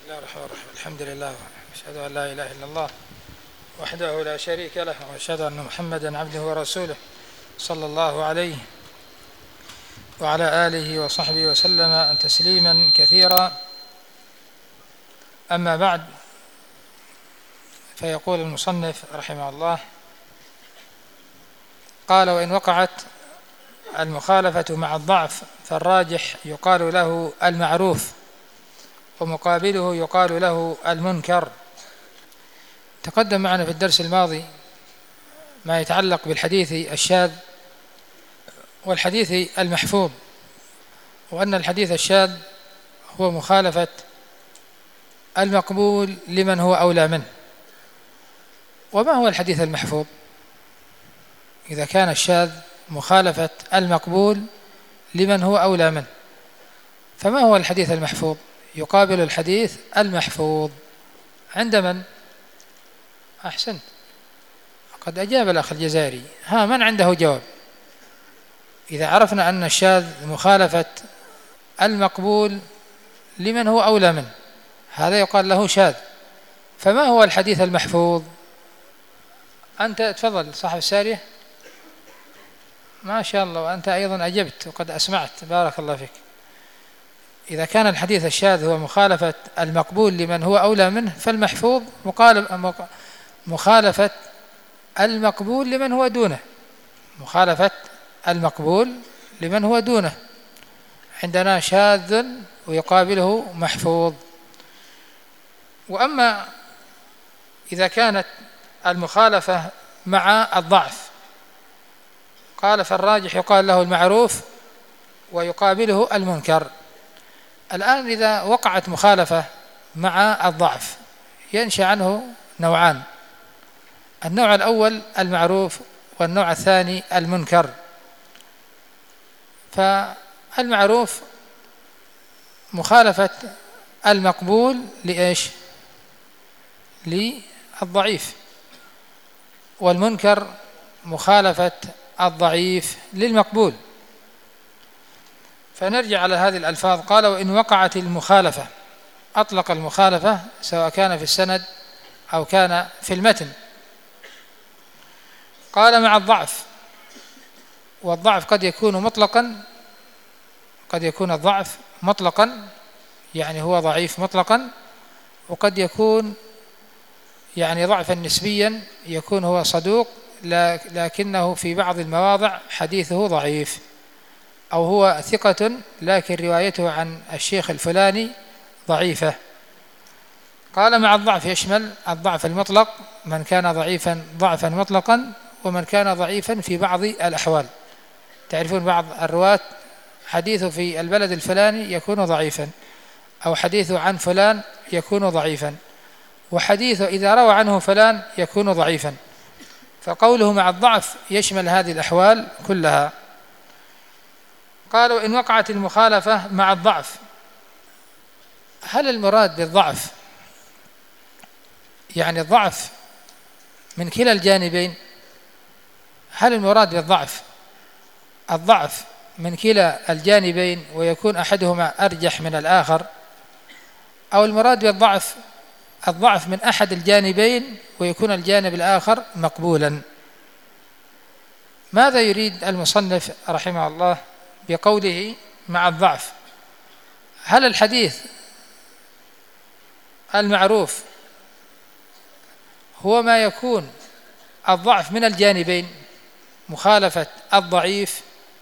بسم الله الرحمن الرحيم. الحمد لله وأشهد أن لا إله إلا الله وحده لا شريك له، وأشهد أن محمدا عبده ورسوله صلى الله عليه وعلى آله وصحبه وسلم تسليما كثيرا. أما بعد، فيقول المصنف رحمه الله: قال: وإن وقعت المخالفة مع الضعف فالراجح يقال له المعروف، ومقابله يقال له المنكر. تقدم معنا في الدرس الماضي ما يتعلق بالحديث الشاذ والحديث المحفوظ، وأن الحديث الشاذ هو مخالفة المقبول لمن هو أولى منه. وما هو الحديث المحفوظ؟ إذا كان الشاذ مخالفة المقبول لمن هو أولى منه، فما هو الحديث المحفوظ؟ يقابل الحديث المحفوظ عند من؟ أحسنت، قد أجاب الأخ الجزائري. من عنده جواب؟ إذا عرفنا أن الشاذ مخالفة المقبول لمن هو أولى منه، هذا يقال له شاذ. فما هو الحديث المحفوظ؟ أنت تفضل صاحب السارية. ما شاء الله، وأنت أيضا أجبت وقد أسمعت، بارك الله فيك. إذا كان الحديث الشاذ هو مخالفة المقبول لمن هو أولى منه، فالمحفوظ مخالفة المقبول لمن هو دونه، مخالفة المقبول لمن هو دونه. عندنا شاذ ويقابله محفوظ. وأما إذا كانت المخالفة مع الضعف، قال: فالراجح يقال له المعروف ويقابله المنكر. الآن إذا وقعت مخالفة مع الضعف ينشأ عنه نوعان: النوع الأول المعروف، والنوع الثاني المنكر. فالمعروف مخالفة المقبول لإيش؟ للضعيف. والمنكر مخالفة الضعيف للمقبول. فنرجع على هذه الألفاظ. قال: وإن وقعت المخالفة، أطلق المخالفة سواء كان في السند أو كان في المتن. قال: مع الضعف. والضعف قد يكون مطلقا، قد يكون الضعف مطلقا يعني هو ضعيف مطلقا، وقد يكون يعني ضعفا نسبيا، يكون هو صدوق لكنه في بعض المواضع حديثه ضعيف، أو هو ثقة لكن روايته عن الشيخ الفلاني ضعيفة. قال: مع الضعف يشمل الضعف المطلق، من كان ضعيفا ضعفا مطلقا، ومن كان ضعيفا في بعض الأحوال. تعرفون بعض الرواة حديثه في البلد الفلاني يكون ضعيفا، أو حديثه عن فلان يكون ضعيفا، وحديثه إذا روى عنه فلان يكون ضعيفا. فقوله مع الضعف يشمل هذه الأحوال كلها. قالوا: إن وقعت المخالفة مع الضعف، هل المراد بالضعف يعني الضعف من كلا الجانبين؟ هل المراد بالضعف الضعف من كلا الجانبين ويكون أحدهما أرجح من الآخر، أو المراد بالضعف الضعف من أحد الجانبين ويكون الجانب الآخر مقبولا؟ ماذا يريد المصنف رحمه الله بقوله مع الضعف؟ هل الحديث المعروف هو ما يكون الضعف من الجانبين، مخالفة الضعيف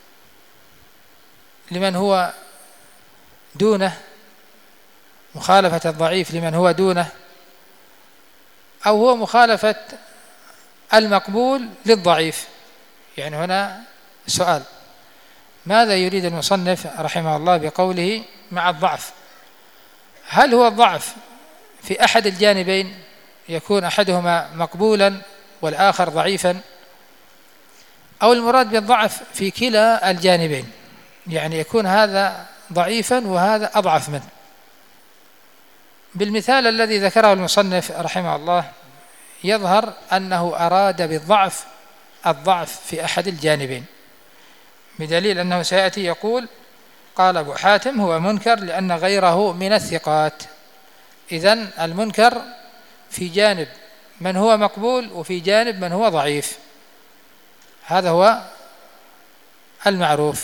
لمن هو دونه، مخالفة الضعيف لمن هو دونه، أو هو مخالفة المقبول للضعيف؟ يعني هنا سؤال: ماذا يريد المصنف رحمه الله بقوله مع الضعف؟ هل هو الضعف في أحد الجانبين، يكون أحدهما مقبولا والآخر ضعيفا، أو المراد بالضعف في كلا الجانبين، يعني يكون هذا ضعيفا وهذا أضعف منه؟ بالمثال الذي ذكره المصنف رحمه الله يظهر أنه أراد بالضعف الضعف في أحد الجانبين، بدليل أنه سيأتي يقول: قال أبو حاتم: هو منكر لأن غيره من الثقات. إذن المنكر في جانب من هو مقبول وفي جانب من هو ضعيف، هذا هو المعروف.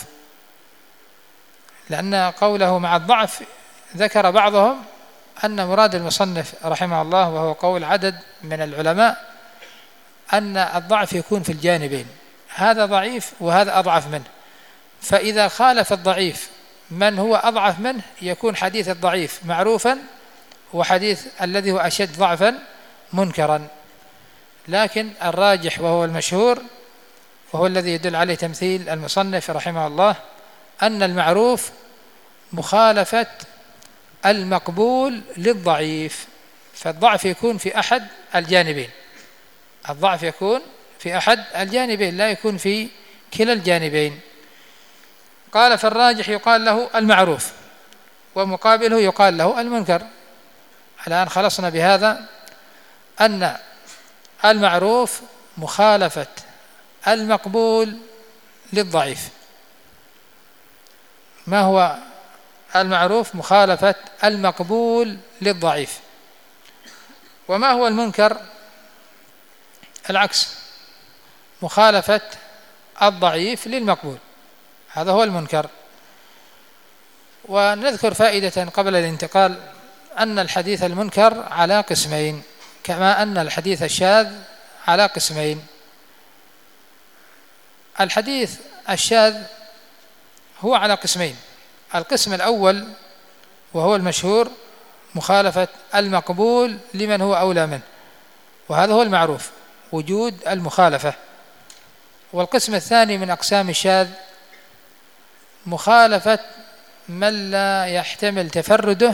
لأن قوله مع الضعف ذكر بعضهم أن مراد المصنف رحمه الله، وهو قول عدد من العلماء، أن الضعف يكون في الجانبين، هذا ضعيف وهذا أضعف منه، فإذا خالف الضعيف من هو أضعف منه يكون حديث الضعيف معروفا وحديث الذي هو أشد ضعفا منكرا. لكن الراجح وهو المشهور وهو الذي يدل عليه تمثيل المصنف رحمه الله أن المعروف مخالفة المقبول للضعيف، فالضعف يكون في أحد الجانبين، الضعف يكون في أحد الجانبين لا يكون في كلا الجانبين. قال فالراجح يقال له المعروف ومقابله يقال له المنكر. الآن خلصنا بهذا أن المعروف مخالفة المقبول للضعيف. ما هو المعروف؟ مخالفة المقبول للضعيف. وما هو المنكر؟ العكس، مخالفة الضعيف للمقبول، هذا هو المنكر. ونذكر فائدة قبل الانتقال، أن الحديث المنكر على قسمين، كما أن الحديث الشاذ على قسمين. الحديث الشاذ هو على قسمين، القسم الأول وهو المشهور مخالفة المقبول لمن هو أولى منه، وهذا هو المعروف وجود المخالفة. والقسم الثاني من أقسام الشاذ مخالفة من لا يحتمل تفرده،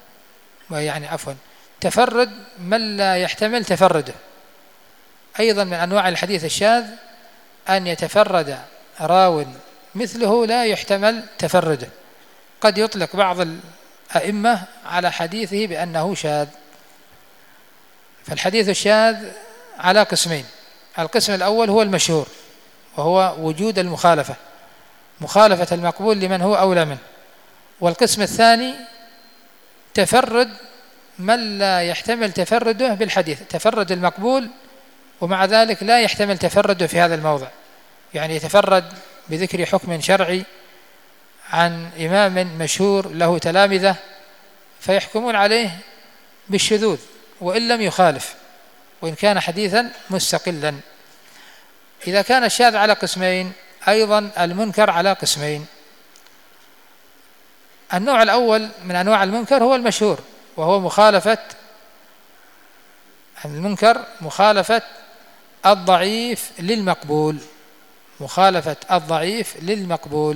تفرد من لا يحتمل تفرده. أيضا من أنواع الحديث الشاذ أن يتفرد راو مثله لا يحتمل تفرده، قد يطلق بعض الأئمة على حديثه بأنه شاذ. فالحديث الشاذ على قسمين، القسم الأول هو المشهور وهو وجود المخالفة، مخالفة المقبول لمن هو أولى منه. والقسم الثاني تفرد من لا يحتمل تفرده بالحديث، تفرد المقبول ومع ذلك لا يحتمل تفرده في هذا الموضع، يعني يتفرد بذكر حكم شرعي عن إمام مشهور له تلامذة فيحكمون عليه بالشذوذ وإن لم يخالف وإن كان حديثا مستقلا. إذا كان الشاذ على قسمين، أيضا المنكر على قسمين. النوع الأول من أنواع المنكر هو المشهور، وهو مخالفة المنكر، مخالفة الضعيف للمقبول، مخالفة الضعيف للمقبول.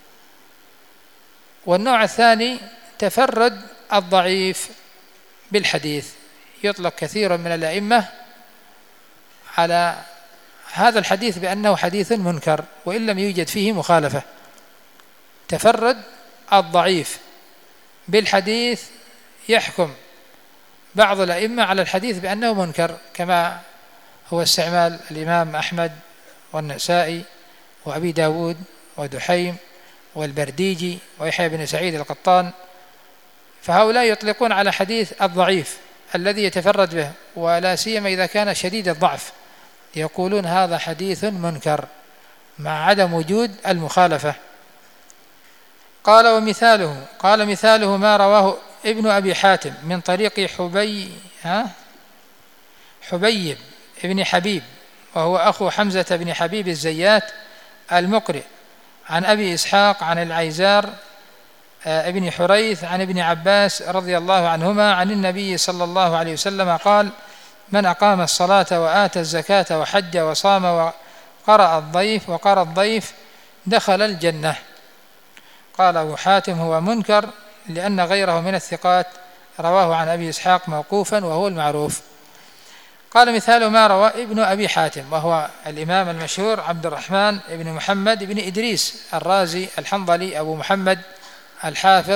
والنوع الثاني تفرد الضعيف بالحديث، يطلق كثير من الأئمة على هذا الحديث بأنه حديث منكر وإن لم يوجد فيه مخالفة. تفرد الضعيف بالحديث يحكم بعض الأئمة على الحديث بأنه منكر، كما هو استعمال الإمام أحمد والنسائي وأبي داود ودحيم والبرديجي ويحيى بن سعيد القطان. فهؤلاء يطلقون على حديث الضعيف الذي يتفرد به، ولا سيما إذا كان شديد الضعف، يقولون هذا حديث منكر مع عدم وجود المخالفة. قال ومثاله، قال مثاله ما رواه ابن أبي حاتم من طريق حبيب ابن حبيب، وهو أخو حمزة بن حبيب الزيات المقرئ، عن أبي إسحاق عن العيزار ابن حريث عن ابن عباس رضي الله عنهما عن النبي صلى الله عليه وسلم قال: من أقام الصلاة وآتى الزكاة وحج وصام وقرأ الضيف دخل الجنة. قال أبو حاتم هو منكر لأن غيره من الثقات رواه عن أبي إسحاق موقوفا وهو المعروف. قال مثال ما روى ابن أبي حاتم، وهو الإمام المشهور عبد الرحمن بن محمد بن إدريس الرازي الحنظلي أبو محمد الحافظ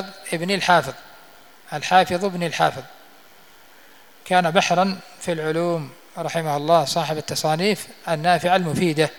ابن الحافظ، كان بحرا في العلوم رحمه الله، صاحب التصانيف النافعة المفيدة.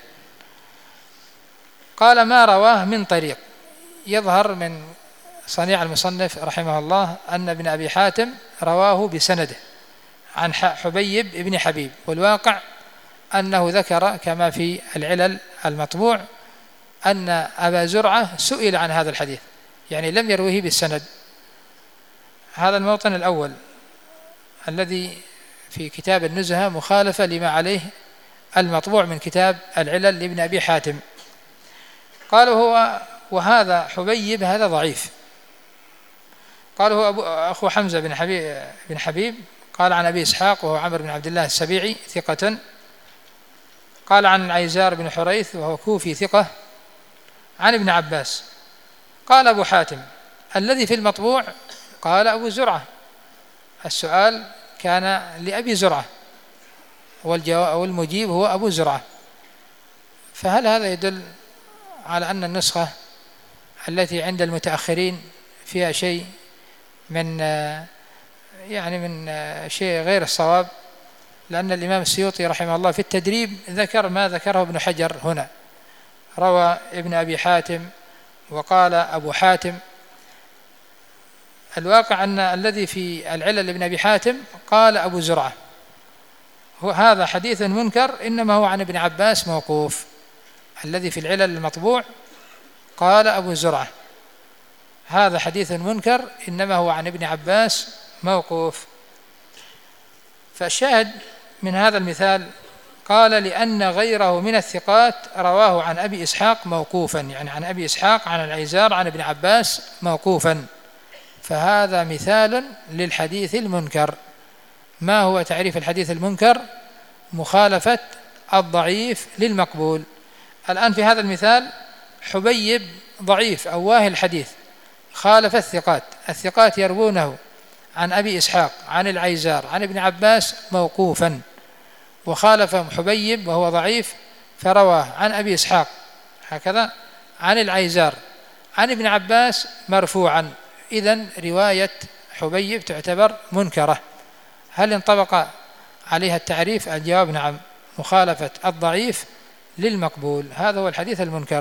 قال ما رواه من طريق، يظهر من صنيع المصنف رحمه الله أن ابن أبي حاتم رواه بسنده عن حبيب بن حبيب، والواقع أنه ذكر كما في العلل المطبوع أن أبا زرعة سئل عن هذا الحديث، يعني لم يرويه بالسند. هذا الموطن الأول الذي في كتاب النزهة مخالفة لما عليه المطبوع من كتاب العلل لابن أبي حاتم. قالوا هو وهذا حبيب هذا ضعيف. قالوا هو أخو حمزة بن حبيب قال عن أبي إسحاق وهو عمرو بن عبد الله السبيعي ثقة. قال عن العيزار بن حريث وهو كوفي ثقة عن ابن عباس. قال أبو حاتم الذي في المطبوع قال أبو زرعة، السؤال كان لأبي زرعة والمجيب هو أبو زرعة، فهل هذا يدل على أن النسخة التي عند المتأخرين فيها شيء من شيء غير الصواب؟ لأن الإمام السيوطي رحمه الله في التدريب ذكر ما ذكره ابن حجر هنا، روى ابن أبي حاتم وقال أبو حاتم. الواقع أن الذي في العلل لابن أبي حاتم قال أبو زرعة، هذا حديث منكر إنما هو عن ابن عباس موقوف. الذي في العلل المطبوع قال أبو زرعة، هذا حديث منكر إنما هو عن ابن عباس موقوف. فالشاهد من هذا المثال قال لأن غيره من الثقات رواه عن أبي إسحاق موقوفا، يعني عن أبي إسحاق عن العيزار عن ابن عباس موقوفا، فهذا مثال للحديث المنكر. ما هو تعريف الحديث المنكر؟ مخالفة الضعيف للمقبول. الآن في هذا المثال حبيب ضعيف أو واهي الحديث، خالف الثقات يروونه عن أبي إسحاق عن العيزار عن ابن عباس موقوفا، وخالفهم حبيب وهو ضعيف فرواه عن أبي إسحاق هكذا عن العيزار عن ابن عباس مرفوعا. إذن رواية حبيب تعتبر منكرة. هل انطبق عليها التعريف؟ الجواب نعم، مخالفة الضعيف للمقبول، هذا هو الحديث المنكر.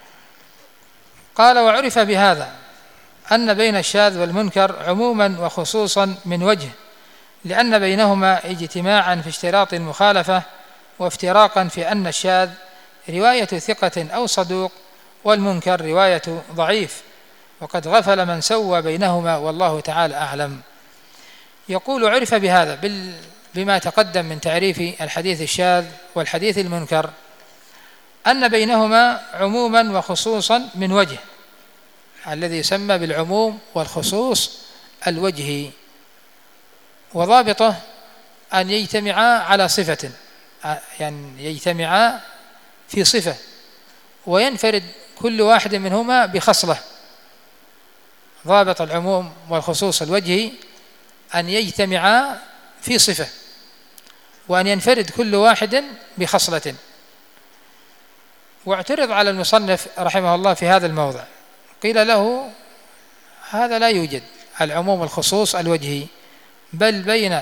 قال وعرف بهذا أن بين الشاذ والمنكر عموما وخصوصا من وجه، لأن بينهما اجتماعا في اشتراط المخالفة وافتراقا في أن الشاذ رواية ثقة أو صدوق والمنكر رواية ضعيف، وقد غفل من سوى بينهما والله تعالى أعلم. يقول عرف بهذا بما تقدم من تعريف الحديث الشاذ والحديث المنكر أن بينهما عموما وخصوصا من وجه، الذي يسمى بالعموم والخصوص الوجهي، وضابطه أن يجتمعا على صفة، يعني يجتمعا في صفة وينفرد كل واحد منهما بخصلة. ضابط العموم والخصوص الوجهي أن يجتمعا في صفة وأن ينفرد كل واحد بخصلة. واعترض على المصنف رحمه الله في هذا الموضع، قيل له هذا لا يوجد العموم والخصوص الوجهي، بل بين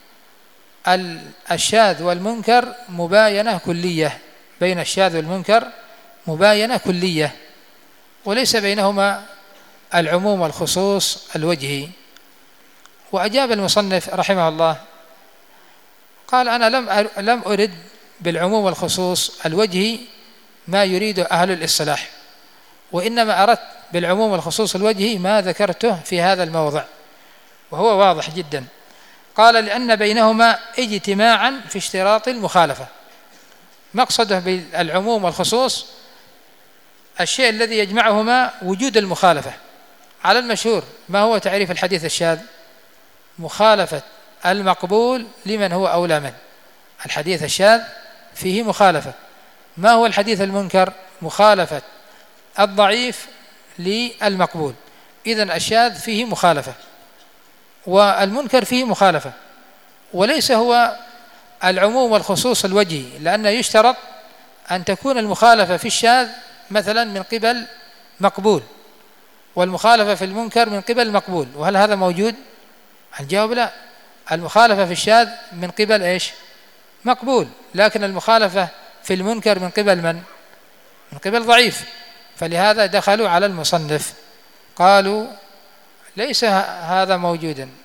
الشاذ والمنكر مباينة كلية، بين الشاذ والمنكر مباينة كلية، وليس بينهما العموم والخصوص الوجهي. وأجاب المصنف رحمه الله قال أنا لم أرد بالعموم والخصوص الوجهي ما يريد أهل الاصطلاح، وإنما أردت بالعموم والخصوص الوجهي ما ذكرته في هذا الموضع، وهو واضح جدا. قال لأن بينهما اجتماعا في اشتراط المخالفة. مقصده بالعموم والخصوص الشيء الذي يجمعهما وجود المخالفة. على المشهور ما هو تعريف الحديث الشاذ؟ مخالفة المقبول لمن هو أولى منه. الحديث الشاذ فيه مخالفة. ما هو الحديث المنكر؟ مخالفة الضعيف للمقبول. إذن الشاذ فيه مخالفة والمنكر فيه مخالفة، وليس هو العموم والخصوص الوجهي، لأنه يشترط أن تكون المخالفة في الشاذ مثلا من قبل مقبول، والمخالفة في المنكر من قبل مقبول. وهل هذا موجود؟ الجواب لا. المخالفة في الشاذ من قبل إيش؟ مقبول، لكن المخالفة في المنكر من قبل من؟ من قبل ضعيف. فلهذا دخلوا على المصنف قالوا ليس هذا موجودا،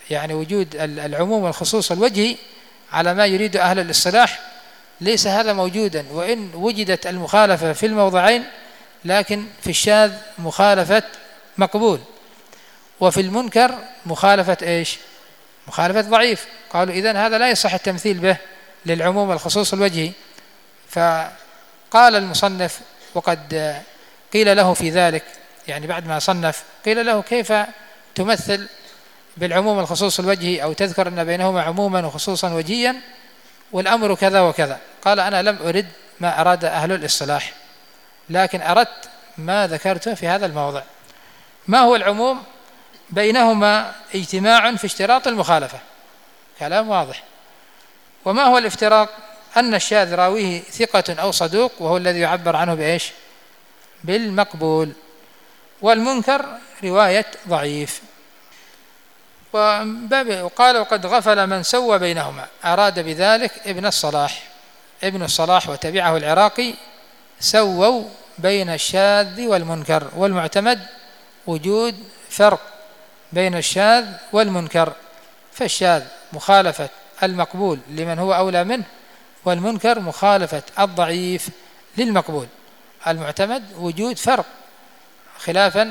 يعني وجود العموم والخصوص الوجهي على ما يريد أهل الاصطلاح ليس هذا موجودا، وإن وجدت المخالفة في الموضعين، لكن في الشاذ مخالفة مقبول، وفي المنكر مخالفة إيش؟ مخالفة ضعيف. قالوا إذن هذا لا يصح التمثيل به للعموم والخصوص الوجهي. فقال المصنف، وقد قيل له في ذلك، يعني بعد ما صنف قيل له كيف تمثل بالعموم والخصوص الوجهي، أو تذكر أن بينهما عموما وخصوصا وجهيا والأمر كذا وكذا. قال أنا لم أرد ما أراد أهل الاصطلاح، لكن أردت ما ذكرته في هذا الموضع. ما هو العموم؟ بينهما اجتماع في اشتراط المخالفة، كلام واضح. وما هو الافتراق؟ أن الشاذ راويه ثقة أو صدوق، وهو الذي يعبر عنه بإيش؟ بالمقبول. والمنكر رواية ضعيف. وقال وقد غفل من سوى بينهما، أراد بذلك ابن الصلاح وتبعه العراقي، سووا بين الشاذ والمنكر، والمعتمد وجود فرق بين الشاذ والمنكر. فالشاذ مخالفة المقبول لمن هو أولى منه، والمنكر مخالفة الضعيف للمقبول. المعتمد وجود فرق، خلافا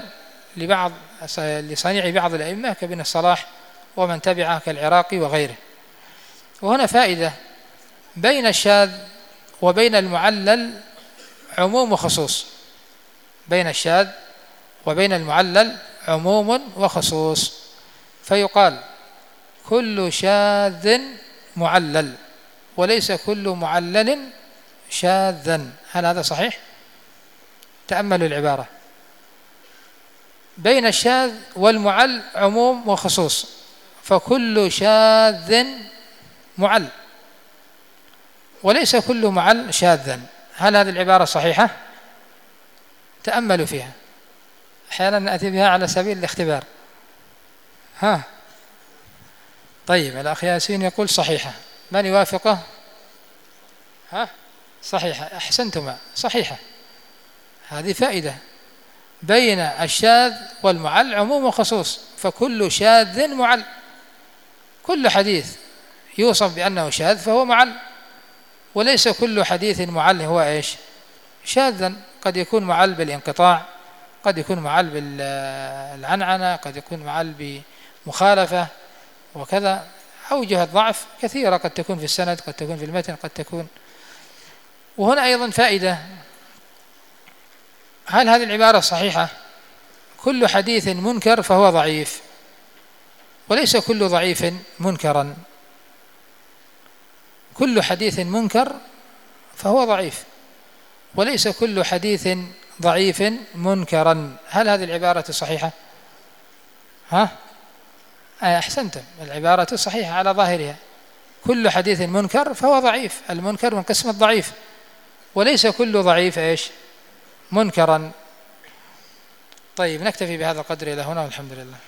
لصنيع بعض الأئمة كابن الصلاح ومن تبعه كالعراقي وغيره. وهنا فائدة: بين الشاذ وبين المعلل عموم وخصوص، بين الشاذ وبين المعلل عموم وخصوص. فيقال كل شاذ معلل، وليس كل معلل شاذا. هل هذا صحيح؟ تأملوا العبارة: بين الشاذ والمعل عموم وخصوص، فكل شاذ معل، وليس كل معل شاذا. هل هذه العبارة صحيحة؟ تأملوا فيها، أحيانا نأتي بها على سبيل الاختبار. طيب، الأخ ياسين يقول صحيحة، من يوافقه؟ صحيحة، أحسنتما، صحيحة. هذه فائدة: بين الشاذ والمعل عموم وخصوص، فكل شاذ معل. كل حديث يوصف بأنه شاذ فهو معل، وليس كل حديث معل هو إيش؟ شاذا. قد يكون معل بالانقطاع، قد يكون معل بالعنعنة، قد يكون معل بمخالفة، وكذا. أوجه الضعف كثيرة، قد تكون في السند، قد تكون في المتن، قد تكون. وهنا أيضا فائدة: هل هذه العبارة صحيحة؟ كل حديث منكر فهو ضعيف، وليس كل ضعيف منكرا. كل حديث منكر فهو ضعيف، وليس كل حديث ضعيف منكرا. هل هذه العبارة صحيحة؟ أحسنتم، العبارة صحيحة على ظاهرها. كل حديث منكر فهو ضعيف، المنكر من قسم الضعيف، وليس كل ضعيف إيش؟ منكرا. طيب، نكتفي بهذا القدر إلى هنا، والحمد لله.